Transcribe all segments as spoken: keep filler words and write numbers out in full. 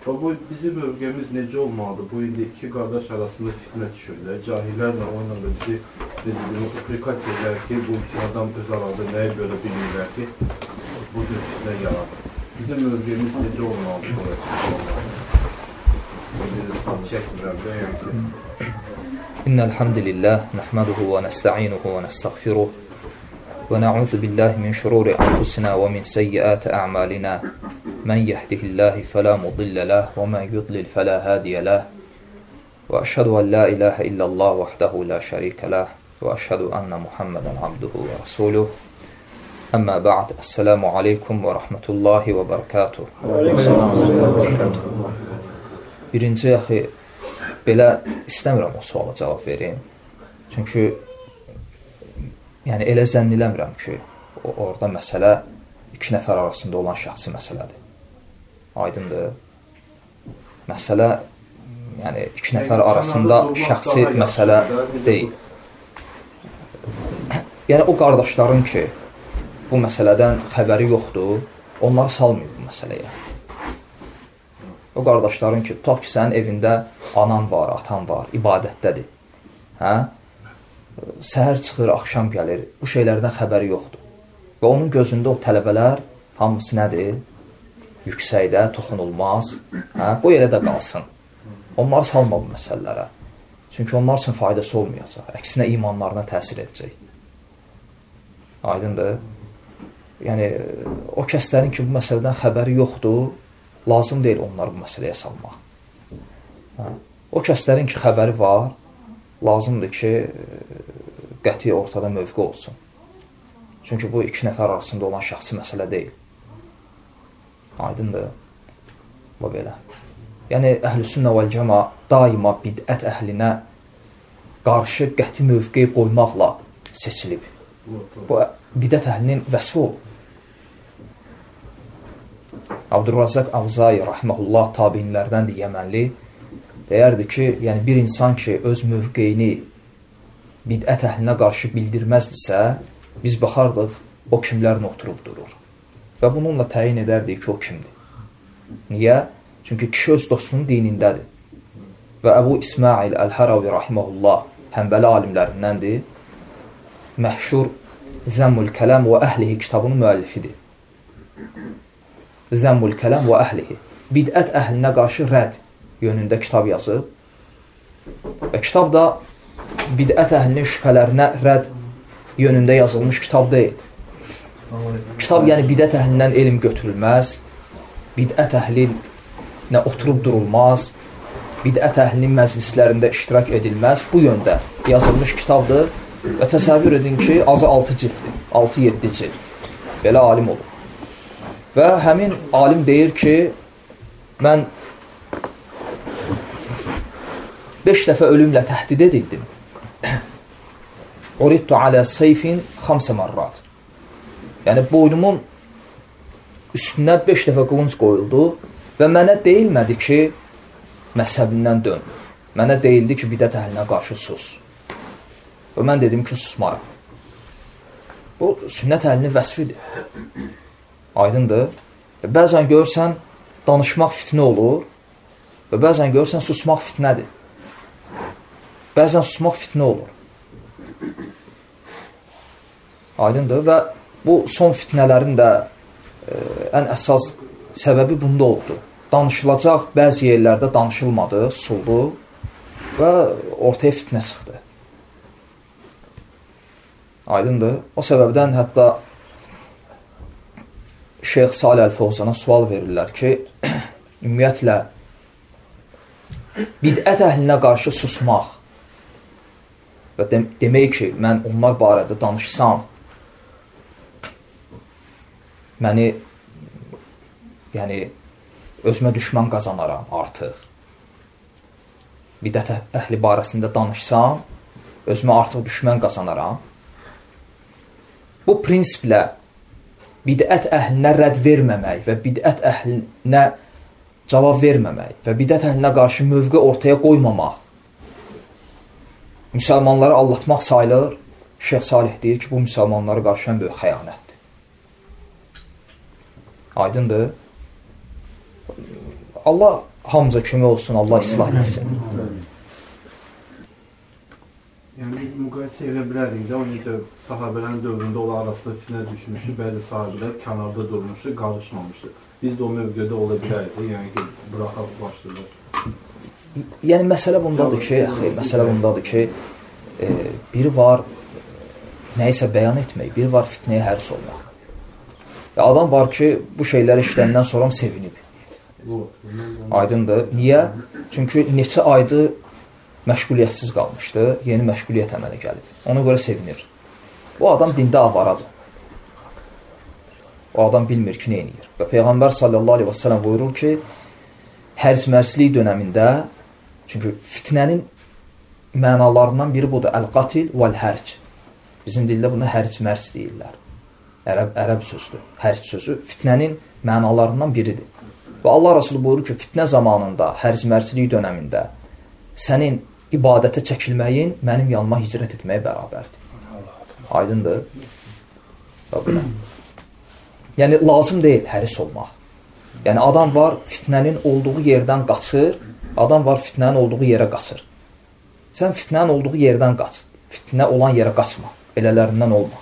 Bu bizim mövqemiz necə olmalıdır? Bu indi iki qardaş arasında fitnə düşürlər. Cahillərlə onunla da bizi necə deyim, uprikat edirlər ki, bu iki adam öz arada nəyə görə bilmirlər ki, bu cür fitnə yaradır. Bizim mövqemiz necə olmalıdır? Çəkmirəm, deyəm ki. İnnəlhamdülillah, nəhməduhu və nəstə'inuhu və nəstəğfiruh və nə'udhu billahi min şururi anfusina və min seyyiati a'malina. من يهده الله فلا مضل له ومن يضلل فلا هادي له وأشهد أن لا إله إلا الله وحده لا شريك له وأشهد أن محمدا عبده ورسوله أما بعد السلام عليكم ورحمة الله وبركاته. Birinci axı belə istəmirəm o suala cavab verim. Çünki yəni elə zənn eləmirəm ki, orada məsələ iki nəfər arasında olan şəxsi məsələdir. Aydındır. Məsələ, yəni iki nəfər arasında şəxsi məsələ deyil. Yəni o qardaşların ki, bu məsələdən xəbəri yoxdur, onları salmıyor bu məsələyə. O qardaşların ki, tutaq ki, sənin evində anan var, atan var, ibadətdədir. Hə? Səhər çıxır, axşam gəlir, bu şeylərdən xəbəri yoxdur. Və onun gözündə o tələbələr hamısı nədir? Yüksəkdə, toxunulmaz. Hə? Bu elə də qalsın. Onları salma bu məsələlərə. Çünki onlar üçün faydası olmayacaq. Əksinə imanlarına təsir edəcək. Aydındır. Yəni, o kəslərin ki, bu məsələdən xəbəri yoxdur, lazım deyil onları bu məsələyə salmaq. Hə? O kəslərin ki, xəbəri var, lazımdır ki, qəti ortada mövqe olsun. Çünki bu iki nəfər arasında olan şəxsi məsələ deyil. Aydındır. Bu belə. Yəni, əhl-i-sünnə vəl-cəma daima bidət əhlinə qarşı qəti mövqe qoymaqla seçilib. Bu, bidət əhlinin vəsfi olub. Abdurrazaq Avzai, rahməhullah, tabinlərdəndir, Yəmənli, deyərdi ki, yəni bir insan ki, öz mövqeyini bidət əhlinə qarşı bildirməzdirsə, biz baxardıq, o kimlərlə oturub durur. Və bununla təyin edərdik ki, o kimdir. Niyə? Çünki kişi öz dostunun dinindədir. Və Əbu İsmail Əl-Haravi rahiməhullah Həmbəli alimlərindəndir. Məhşur Zəmmül Kələm və Əhlihi kitabının müəllifidir. Zəmmül Kələm və Əhlihi. Bidət əhlinə qarşı rədd yönündə kitab yazıb. Və kitab da bidət əhlinin şübhələrinə rədd yönündə yazılmış kitab deyil. Kitab, yəni bidət əhlindən elm götürülməz, bidət əhlinə oturub durulmaz, bidət əhlinin məclislərində iştirak edilməz. Bu yöndə yazılmış kitabdır və təsəvvür edin ki, azı altı cilddir, altı yeddi cild. Belə alim olur. Və həmin alim deyir ki, mən beş dəfə ölümlə təhdid edildim. Uridtu alə seyfin xamsə marrat. Yəni, boynumun üstünə beş dəfə qılınc qoyuldu və mənə deyilmədi ki, məzhəbindən dön. Mənə deyildi ki, bidət əhlinə qarşı sus. Və mən dedim ki, susmaram. Bu, sünnət əhlinin vəsfidir. Aydındır. Bəzən görsən, danışmaq fitnə olur və bəzən görsən, susmaq fitnədir. Bəzən susmaq fitnə olur. Aydındır və bu son fitnələrin də e, ən əsas səbəbi bunda oldu. Danışılacaq bəzi yerlərdə danışılmadı, susuldu və ortaya fitnə çıxdı. Aydındır. O səbəbdən hətta Şeyx Salih Əl-Fovzana sual verirlər ki, ümumiyyətlə bidət əhlinə qarşı susmaq və dem demək ki, mən onlar barədə danışsam, məni, yəni, özümə düşmən qazanaram artıq. Bidət əhli barəsində danışsam, özümə artıq düşmən qazanaram. Bu prinsiplə bidət əhlinə rədd verməmək və bidət əhlinə cavab verməmək və bidət əhlinə qarşı mövqe ortaya qoymamaq, müsəlmanları aldatmaq sayılır. Şeyx Salih deyir ki, bu müsəlmanlara qarşı ən böyük xəyanətdir. Allah hamıca kömək olsun, Allah islah etsin. Yəni, müqayisə edə bilərik də, o necə sahabələrin dövründə olan arasında fitnə düşmüşdü, bəzi sahabələr kənarda durmuşdu, qarışmamışdı. Biz də o mövqedə ola bilərik, yəni ki, buraxaq başlayırlar. Yəni, məsələ bundadır ki, xeyr, məsələ bundadır ki, e, biri var nəyisə bəyan etmək, biri var fitnəyə həris olmaq. Və adam var ki, bu şeyləri işləndən sonra sevinib. Aydındır. Niyə? Çünki neçə aydır məşğuliyyətsiz qalmışdı, yeni məşğuliyyət əmələ gəlib. Ona görə sevinir. O adam dində avaradır. O adam bilmir ki, nə edir. Və Peyğəmbər sallallahu aleyhi və səlləm buyurur ki, həris-mərslik dönəmində, çünki fitnənin mənalarından biri budur, əl-qatil vəl-hərc. Bizim dildə buna həric-mərs deyirlər. Ərəb, ərəb sözdür. Həric sözü fitnənin mənalarından biridir. Və Allah Rasulü buyurur ki, fitnə zamanında, həric-mərslik dönəmində sənin ibadətə çəkilməyin mənim yanıma hicrət etməyə bərabərdir. Aydındır. Yəni, lazım deyil həris olmaq. Yəni, adam var, fitnənin olduğu yerdən qaçır, adam var, fitnənin olduğu yerə qaçır. Sən fitnənin olduğu yerdən qaç. Fitnə olan yerə qaçma. Belələrindən olma.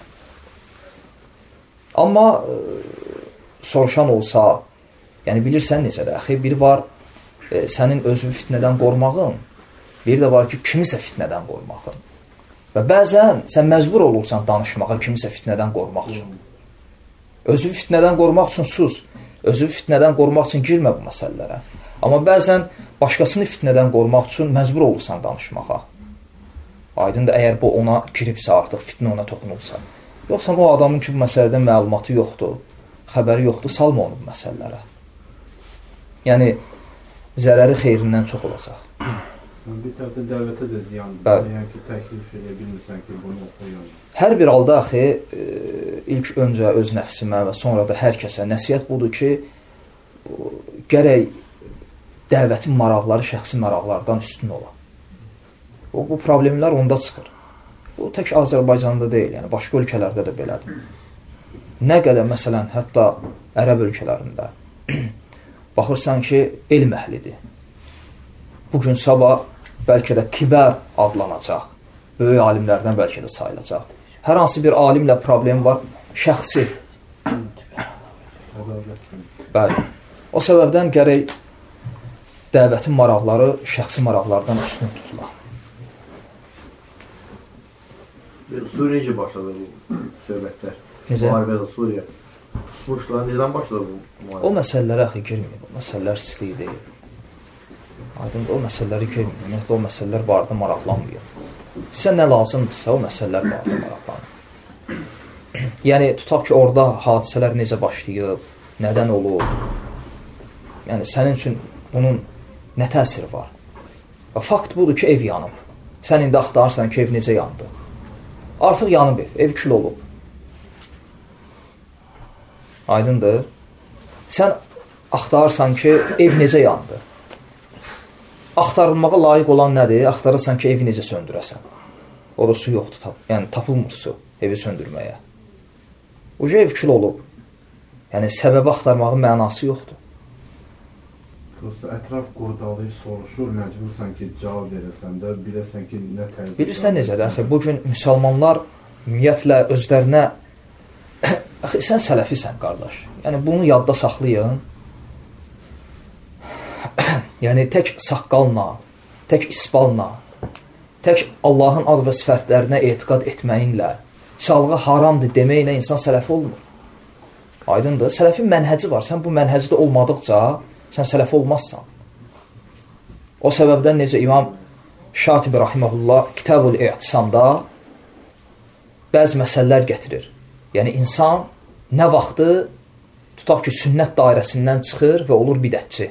Amma e, soruşan olsa, yəni bilirsən necədir, əxi, biri var e, sənin özünü fitnədən qormağın, biri də var ki, kimisə fitnədən qormağın. Və bəzən sən məcbur olursan danışmağa kimisə fitnədən qormaq üçün. Özünü fitnədən qorumaq üçün sus, özünü fitnədən qorumaq üçün girmə bu məsələlərə. Amma bəzən başqasını fitnədən qorumaq üçün məcbur olursan danışmağa. Aydındır, əgər bu ona giribsə artıq, fitnə ona toxunulsa. Yoxsa o adamın ki, bu məsələdən məlumatı yoxdur, xəbəri yoxdur, salma onu bu məsələlərə. Yəni, zərəri xeyrindən çox olacaq. Bir tərəfdə dəvətə də ziyandır. Yəni ki, təklif edə bilmirsən ki, bunu oxuyun. Hər bir halda, axı, ilk öncə öz nəfsimə və sonra da hər kəsə nəsiyyət budur ki, gərək dəvətin maraqları şəxsi maraqlardan üstün ola. O, bu problemlər onda çıxır. Bu, tək Azərbaycanda deyil, yəni başqa ölkələrdə də belədir. Nə qədər, məsələn, hətta ərəb ölkələrində baxırsan ki, elm əhlidir. Bugün sabah bəlkə də kibər adlanacaq. Böyük alimlərdən bəlkə də sayılacaq. Hər hansı bir alimlə problem var, şəxsi. Bəli. O səbəbdən gərək dəvətin maraqları şəxsi maraqlardan üstün tutulaq. Suriyə necə başladı bu söhbətlər? Necə? Müharibədə Suriyə. Susmuşlar, nədən başladı bu müharibə? O məsələlərə axı girməyib. O məsələlər istəyir deyil. Aydın, o məsələləri girməyib. Ümumiyyətlə, o məsələlər barədə maraqlanmıyor. Sizə nə lazımdırsa, o məsələlər barədə maraqlanmıyor. Yəni, tutaq ki, orada hadisələr necə başlayıb, nədən olub? Yəni, sənin üçün bunun nə təsiri var? Və fakt budur ki, ev yanıb. Sən indi axtarırsan ki, ev necə yandı? Artıq yanıb ev, ev kül olub. Aydındır. Sən axtarırsan ki, ev necə yandı? Axtarılmağa layiq olan nədir? Axtarırsan ki, evi necə söndürəsən? O da su yoxdur, tap yəni tapılmır su evi söndürməyə. Uca ev kül olub. Yəni, səbəbi axtarmağın mənası yoxdur. Prosta ətraf qurdalayı soruşur, məcbursan ki, cavab verəsən də, biləsən ki, nə tərzdə... Bilirsən necədir, axı, bugün müsəlmanlar ümumiyyətlə özlərinə... Axı, sən sələfisən, qardaş. Yəni, bunu yadda saxlayın. Yəni, tək saqqalla, tək isballa, tək Allahın ad və sifətlərinə etiqad etməyinlə, çalğı haramdır deməklə insan sələfi olmur. Aydındır. Sələfin mənhəci var. Sən bu mənhəcdə olmadıqca sən sələfi olmazsan. O səbəbdən necə İmam Şatibi rahiməhullah Kitab-ül İ'tisamda bəzi məsələlər gətirir. Yəni, insan nə vaxtı tutaq ki, sünnət dairəsindən çıxır və olur bidətçi.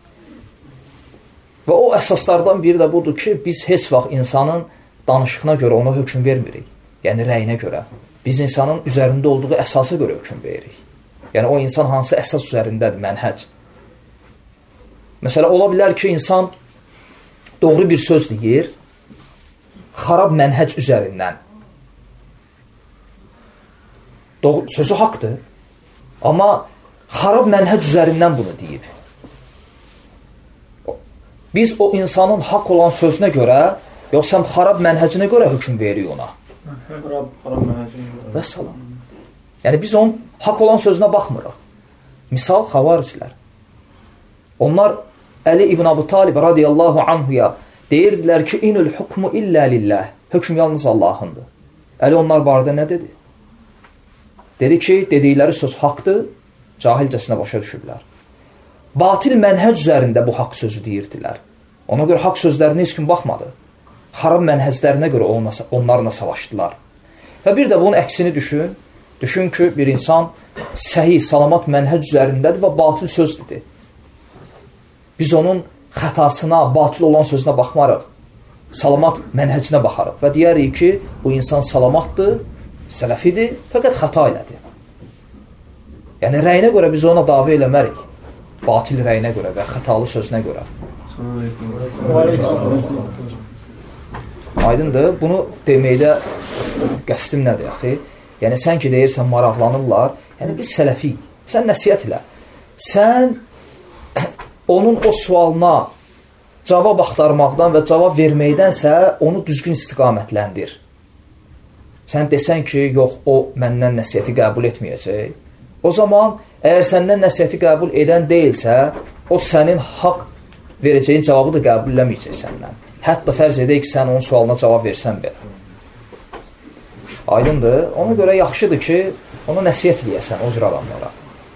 Və o əsaslardan biri də budur ki, biz heç vaxt insanın danışığına görə ona hökm vermirik. Yəni, rəyinə görə. Biz insanın üzərində olduğu əsasa görə hökm veririk. Yəni, o insan hansı əsas üzərindədir, mənhəc. Məsələn, ola bilər ki, insan doğru bir söz deyir, xarab mənhəc üzərindən. Doğru, sözü haqdır, amma xarab mənhəc üzərindən bunu deyib. Biz o insanın haqq olan sözünə görə, yoxsa xarab mənhəcinə görə hökm veririk ona. Xarab, xarab mənhəcinə görə. Vəssalam. Yəni, biz onun haqq olan sözünə baxmırıq. Misal, xavaricilər. Onlar Əli ibn Abu Talib radiyallahu anhuya deyirdilər ki, inül hukmu illə lillah. Hökm yalnız Allahındır. Əli onlar barədə nə dedi? Dedi ki, dedikləri söz haqdır, cahilcəsinə başa düşüblər. Batil mənhəc üzərində bu haqq sözü deyirdilər. Ona görə haqq sözlərinə heç kim baxmadı. Xarab mənhəclərinə görə onlarla savaşdılar. Və bir də bunun əksini düşün. Düşün ki, bir insan səhi, salamat mənhəc üzərindədir və batil söz dedi. Biz onun xətasına, batil olan sözünə baxmarıq. Salamat mənhəcinə baxarıq və deyərik ki, bu insan salamatdır, sələfidir, fəqət xəta elədi. Yəni, rəyinə görə biz ona davə eləmərik. Batil rəyinə görə və xətalı sözünə görə. Aydındır, bunu deməkdə qəsdim nədir, axı? Yəni, sən ki, deyirsən, maraqlanırlar, yəni, biz sələfiyik, sən nəsiyyət elə. Sən onun o sualına cavab axtarmaqdan və cavab verməkdənsə, onu düzgün istiqamətləndir. Sən desən ki, yox, o məndən nəsiyyəti qəbul etməyəcək. O zaman, əgər səndən nəsiyyəti qəbul edən deyilsə, o sənin haqq verəcəyin cavabı da qəbul eləməyəcək səndən. Hətta fərz edək ki, sən onun sualına cavab versən belə. Aydındır. Ona görə yaxşıdır ki, ona nəsiyyət eləyəsən o cür adamlara.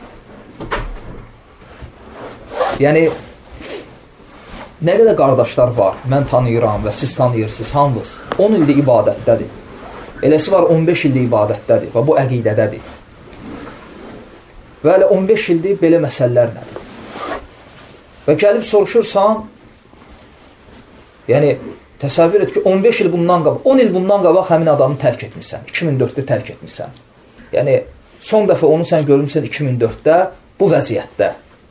Yəni, nə qədər qardaşlar var, mən tanıyıram və siz tanıyırsınız, hamınız on ildir ibadətdədir. Eləsi var on beş ildir ibadətdədir və bu əqidədədir. Və elə on beş ildir belə məsələlər nədir? Və gəlib soruşursan, yəni, təsəvvür et ki, on beş il bundan qabaq, on il bundan qabaq həmin adamı tərk etmirsən, iki min dörddə tərk etmirsən. Yəni, son dəfə onu sən görmüsən iki min dörddə bu vəziyyətdə.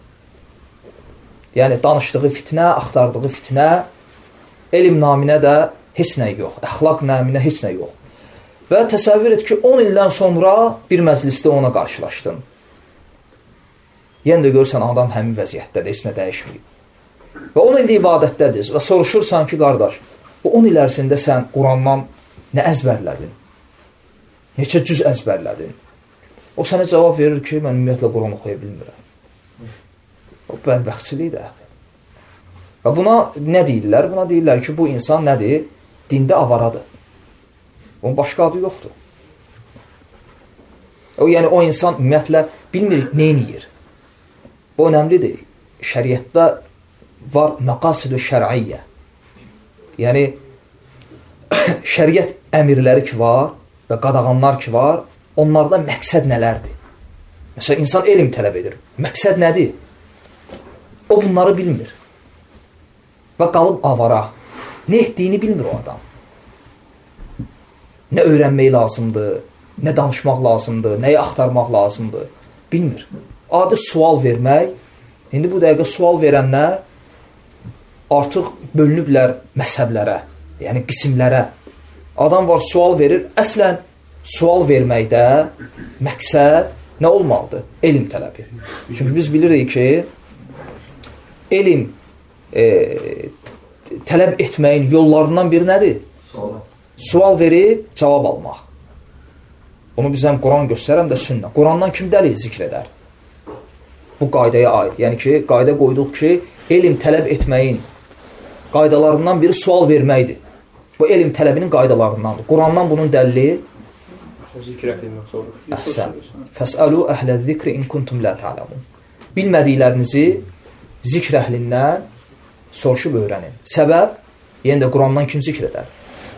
Yəni, danışdığı fitnə, axtardığı fitnə, elm naminə də heç nə yox, əxlaq naminə heç nə yox. Və təsəvvür et ki, on ildən sonra bir məclisdə ona qarşılaşdın. Yenə də görürsən, adam həmin vəziyyətdədir, heç nə dəyişməyib. Və on ildə ibadətdədir və soruşursan ki, qardaş, bu on il ərzində sən Qurandan nə əzbərlədin? Neçə cüz əzbərlədin? O sənə cavab verir ki, mən ümumiyyətlə Quran oxuya bilmirəm. O bədbəxtçilikdir. Və buna nə deyirlər? Buna deyirlər ki, bu insan nədir? Dində avaradır. Onun başqa adı yoxdur. O, yəni, o insan ümumiyyətlə bilmir, neyniyir. Bu önəmlidir. Şəriətdə var məqasid-ü şər'iyyə. Yəni, şəriət əmirləri ki var və qadağanlar ki var, onlarda məqsəd nələrdir? Məsələn, insan elm tələb edir. Məqsəd nədir? O bunları bilmir. Və qalıb avara. Nə etdiyini bilmir o adam. Nə öyrənmək lazımdır, nə danışmaq lazımdır, nəyi axtarmaq lazımdır, bilmir. Adi sual vermək, indi bu dəqiqə sual verənlər artıq bölünüblər məzhəblərə, yəni qismlərə. Adam var, sual verir. Əslən, sual verməkdə məqsəd nə olmalıdır? Elm tələbi. Çünki biz bilirik ki, elm e, tələb etməyin yollarından biri nədir? Sual. Sual verib, cavab almaq. Onu bizdən Quran göstərəm də sünnə. Qurandan kim dəlil zikr edər? Bu qaydaya aid. Yəni ki, qayda qoyduq ki, elm tələb etməyin qaydalarından biri sual verməkdir. Bu elm tələbinin qaydalarındandır. Qurandan bunun dəlili zikr etmək olur. Əhsən. Fəsəlu əhlə zikri in kuntum la ta'lamun. Bilmədiklərinizi zikr əhlindən soruşub öyrənin. Səbəb, yenə də Qurandan kim zikr edər?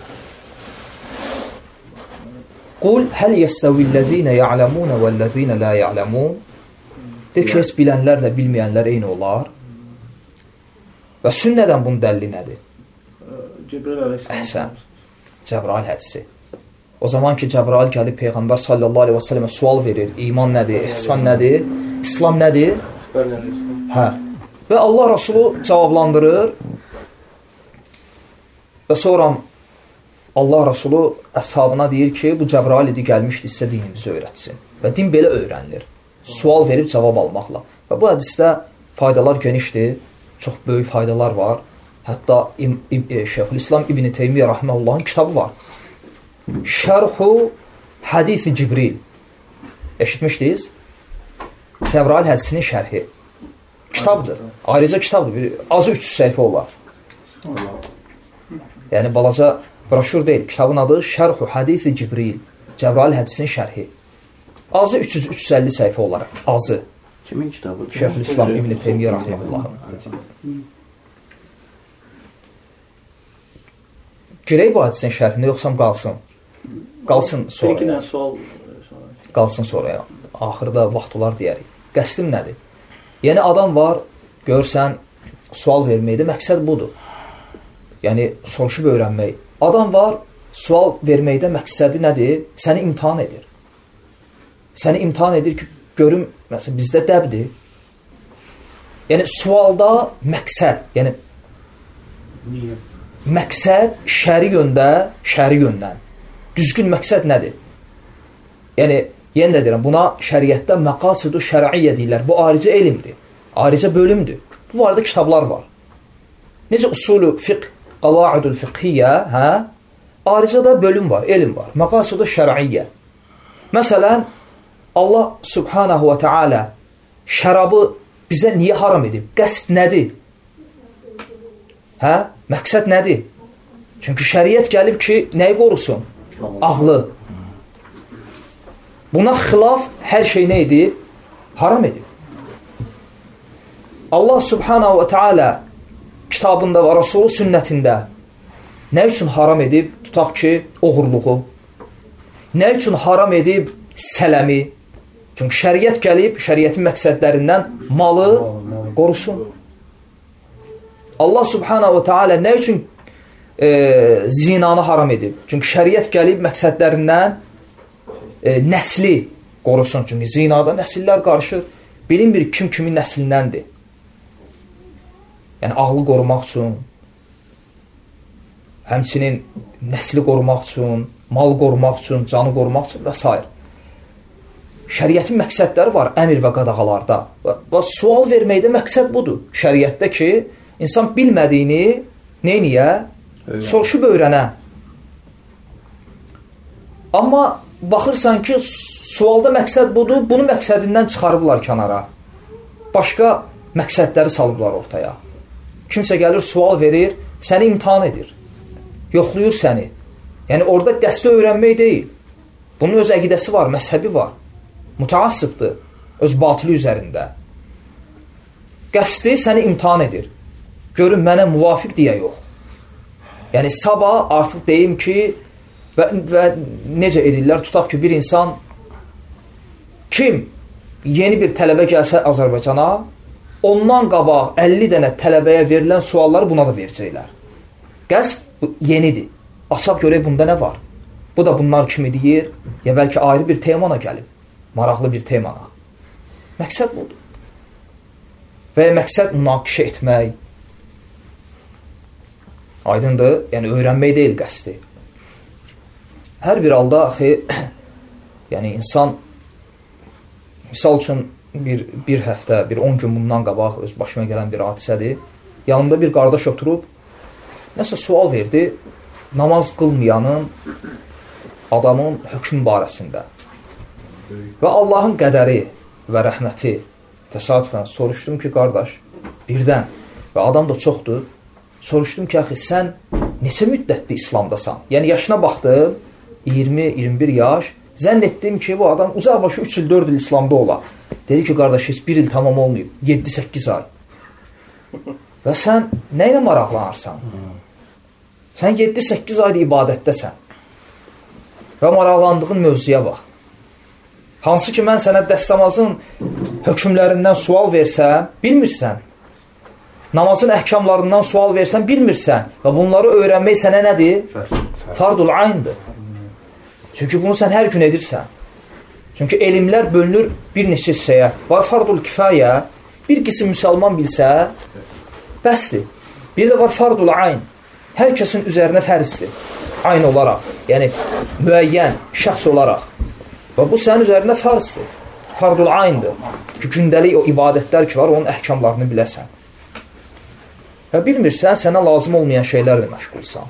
Qul həl yəstəvillezine ya'lamun vəllezine la ya'lamun. De ki, heç bilənlərlə bilməyənlər eyni olar. Və sünnədən bunun dəlili nədir? Cəbrail əleyhissalam. Əhsən. Cəbrail hədisi. O zaman ki, Cəbrail gəlib Peyğəmbər sallallahu aleyhi və səlləmə sual verir. İman nədir? İhsan nədir? İslam nədir? Hə. Və Allah Rasulü cavablandırır. Və sonra Allah Rasulü əshabına deyir ki, bu Cəbrail idi, gəlmişdi sizə dinimizi öyrətsin. Və din belə öyrənilir. Sual verib cavab almaqla. Və bu hədisdə faydalar genişdir. Çox böyük faydalar var. Hətta Şeyxülislam İbn Teymiyyə rahimehullahın kitabı var. Şərhu Hadis-i Cibril. Eşitmişdiniz? Cəbrail hədisinin şərhi. Kitabdır. Ayrıca kitabdır. Bir, azı üç yüz səhifə olar. Yəni balaca broşur deyil. Kitabın adı Şərhu Hadis-i Cibril. Cəbrail hədisinin şərhi. Azı üç yüz üç yüz əlli səhifə olar. Azı. Kimin kitabı? Şeyxülislam İbn Teymiyyə rahimehullahın. Girək bu hədisinin şərhində yoxsam qalsın. Qalsın sonra. Bir iki dənə sual qalsın sonraya. Axırda vaxt olar deyərik. Qəsdim nədir? Yəni adam var, görsən, sual verməkdə məqsəd budur. Yəni soruşub öyrənmək. Adam var, sual verməkdə məqsədi nədir? Səni imtahan edir. Səni imtahan edir ki, görüm, məsələn, bizdə dəbdir. Yəni sualda məqsəd, yəni niyə? Məqsəd şəri yöndə, şəri yöndən. Düzgün məqsəd nədir? Yəni, yenə də deyirəm, buna şəriətdə məqasidu şər'iyyə deyirlər. Bu ayrıca elmdir, ayrıca bölümdür. Bu arada kitablar var. Necə usulü fiqh, qavaidul fiqhiyyə, hə? Ayrıca da bölüm var, elm var. Məqasidu şər'iyyə. Məsələn, Allah subhanahu və teala şərabı bizə niyə haram edib? Qəsd nədir? Hə? Məqsəd nədir? Çünki şəriət gəlib ki, nəyi qorusun? Ağlı. Buna xilaf hər şey nə edib? Haram edib. Allah subhanahu və teala kitabında və Rasulü sünnətində nə üçün haram edib? Tutaq ki, oğurluğu. Nə üçün haram edib? Sələmi. Çünki şəriət gəlib, şəriətin məqsədlərindən malı qorusun. Allah subhanahu və teala nə üçün e, zinanı haram edib? Çünki şəriət gəlib məqsədlərindən e, nəsli qorusun. Çünki zinada nəsillər qarışır. Bilinmir kim kimin nəslindəndir. Yəni ağlı qorumaq üçün, həmçinin nəsli qorumaq üçün, mal qorumaq üçün, canı qorumaq üçün və s. Şəriətin məqsədləri var əmr və qadağalarda. Və, və sual verməkdə məqsəd budur. Şəriətdə ki, insan bilmədiyini neyniyə? Soruşub öyrənə. Amma baxırsan ki, sualda məqsəd budur, bunu məqsədindən çıxarıblar kənara. Başqa məqsədləri salıblar ortaya. Kimsə gəlir, sual verir, səni imtihan edir. Yoxluyur səni. Yəni orada qəsdi öyrənmək deyil. Bunun öz əqidəsi var, məzhəbi var. Mütəassıbdır öz batılı üzərində. Qəsdi səni imtihan edir. Görün, mənə müvafiq deyə yox. Yəni, sabah artıq deyim ki, və, və necə edirlər, tutaq ki, bir insan kim yeni bir tələbə gəlsə Azərbaycana, ondan qabaq əlli dənə tələbəyə verilən sualları buna da verəcəklər. Qəsd yenidir. Açaq görək bunda nə var? Bu da bunlar kimi deyir, ya bəlkə ayrı bir temana gəlib. Maraqlı bir temana. Məqsəd budur. Və məqsəd münaqişə etmək. Aydındır, yəni öyrənmək deyil qəsdi. Hər bir halda, axı, yəni insan, misal üçün bir, bir həftə, bir on gün bundan qabaq öz başıma gələn bir hadisədir. Yanımda bir qardaş oturub, nəsə sual verdi, namaz qılmayanın adamın hökm barəsində. Və Allahın qədəri və rəhməti təsadüfən soruşdum ki, qardaş, birdən, və adam da çoxdur, soruşdum ki, axı, sən neçə müddətdir İslamdasan? Yəni, yaşına baxdım, iyirmi iyirmi bir yaş, zənn etdim ki, bu adam uzaq başı üç il, dörd il İslamda ola. Dedi ki, qardaş, heç bir il tamam olmayıb, yeddi səkkiz ay. Və sən nə ilə maraqlanarsan? Sən yeddi səkkiz ayda ibadətdəsən. Və maraqlandığın mövzuya bax. Hansı ki, mən sənə dəstəmazın hökmlərindən sual versəm, bilmirsən. Namazın əhkamlarından sual versən, bilmirsən. Və bunları öyrənmək sənə nədir? Fardul ayndır. Çünki bunu sən hər gün edirsən. Çünki elmlər bölünür bir neçə hissəyə. Var fardul kifayə, bir qism müsəlman bilsə, bəsdir. Bir də var fardul ayn. Hər kəsin üzərinə fərzdir. Ayn olaraq, yəni müəyyən, şəxs olaraq. Və bu sənin üzərində farzdır. Fardul ayndır. Gündəlik o ibadətlər ki var, onun əhkamlarını biləsən. Və bilmirsən, sənə lazım olmayan şeylərlə məşğulsan.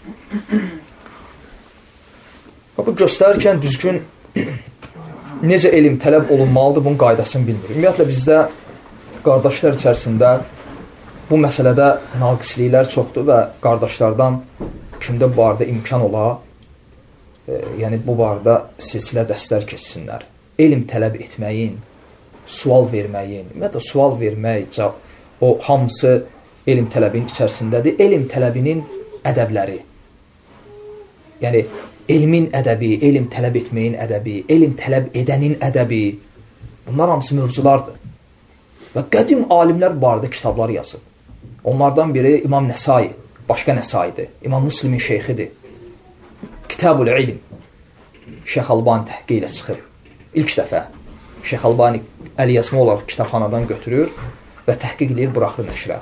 Bu göstərirkən düzgün necə elm tələb olunmalıdır, bunun qaydasını bilmir. Ümumiyyətlə, bizdə qardaşlar içərisində bu məsələdə naqisliklər çoxdur və qardaşlardan kimdə bu barədə imkan ola, e, yəni bu barədə silsilə dərslər keçsinlər. Elm tələb etməyin, sual verməyin, ümumiyyətlə, sual vermək, o hamısı elm tələbinin içərisindədir. Elm tələbinin ədəbləri, yəni elmin ədəbi, elm tələb etməyin ədəbi, elm tələb edənin ədəbi, bunlar hamısı mövzulardır. Və qədim alimlər barədə kitablar yazıb. Onlardan biri İmam Nəsai, başqa Nəsaidir, İmam Müslimin şeyxidir. Kitab-ül İlm, Şeyx Albani təhqiq ilə çıxır. İlk dəfə Şeyx Albani əlyazma olaraq kitabxanadan götürür və təhqiq edir, buraxır nəşrə.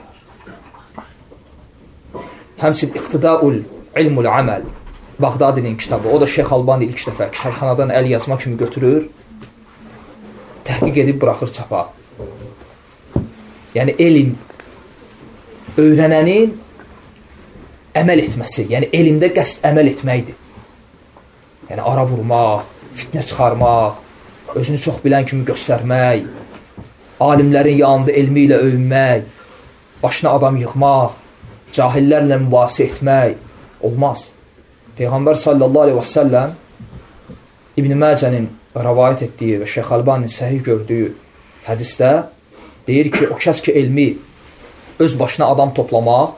Həmçin İqtidaul İlmul Əməl, Bağdadinin kitabı, o da Şeyx Albani ilk dəfə kitabxanadan əlyazma kimi götürür, təhqiq edib buraxır çapa. Yəni elm öyrənənin əməl etməsi, yəni elmdə qəsd əməl etməkdir. Yəni ara vurmaq, fitnə çıxarmaq, özünü çox bilən kimi göstərmək, alimlərin yanında elmi ilə övünmək, başına adam yığmaq, cahillərlə mübahisə etmək olmaz. Peyğəmbər sallallahu aleyhi və səlləm İbn Məcənin rəvayət etdiyi və Şeyx Albaninin səhih gördüyü hədisdə deyir ki, o kəs ki elmi öz başına adam toplamaq,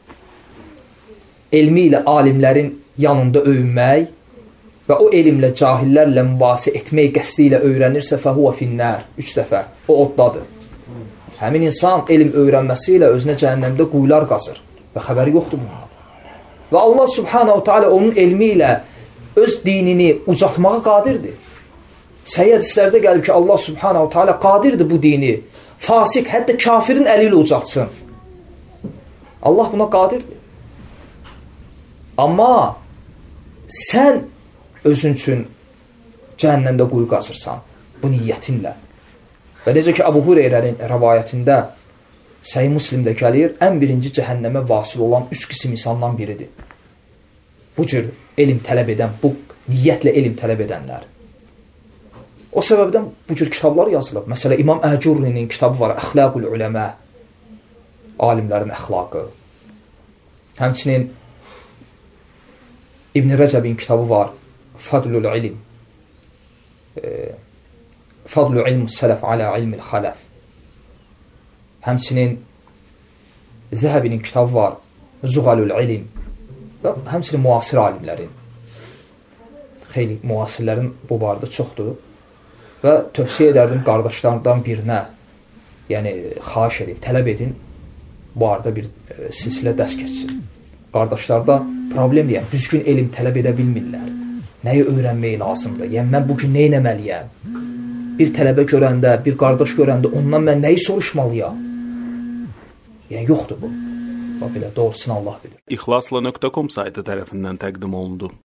elmi ilə alimlərin yanında övünmək və o elmlə cahillərlə mübahisə etmək qəsdi ilə öyrənirsə, fəhuvə finnər, üç dəfə, o oddadır. Həmin insan elm öyrənməsi ilə özünə cəhənnəmdə quyular qazır və xəbəri yoxdur bundan. Və Allah subhanahu teala onun elmi ilə öz dinini ucatmağa qadirdir. Səhih hədislərdə gəlir ki, Allah subhanahu teala qadirdir bu dini fasik, hətta kafirin əli ilə ucatsın. Allah buna qadirdir. Amma sən özün üçün cəhənnəmdə quyu qazırsan bu niyyətinlə. Və necə ki, Əbu Hüreyrənin rəvayətində Səhih Müslimdə gəlir, ən birinci cəhənnəmə vasil olan üç qisim insandan biridir. Bu cür elm tələb edən, bu niyyətlə elm tələb edənlər. O səbəbdən bu cür kitablar yazılıb. Məsələn, İmam Əcurrinin kitabı var, Əxlaqul Uləmə, alimlərin əxlaqı. Həmçinin İbn Rəcəbin kitabı var, Fadlul İlm, e, Fadlu ilmus sələf alə ilmil xaləf. Həmçinin Zəhəbinin kitabı var, Zuğalul İlm. Və həmçinin müasir alimlərin, xeyli müasirlərin bu barədə çoxdur. Və tövsiyə edərdim qardaşlardan birinə, yəni xahiş edin, tələb edin, bu arada bir e, silsilə dərs keçsin. Qardaşlarda problem deyəm, düzgün elm tələb edə bilmirlər. Nəyi öyrənmək lazımdır? Yəni, mən bugün nə etməliyəm? Bir tələbə görəndə, bir qardaş görəndə ondan mən nəyi soruşmalıyam? Yəni, yoxdur bu. Bax belə, doğrusunu Allah bilir. İxlasla nöqtə com saytı tərəfindən təqdim olundu.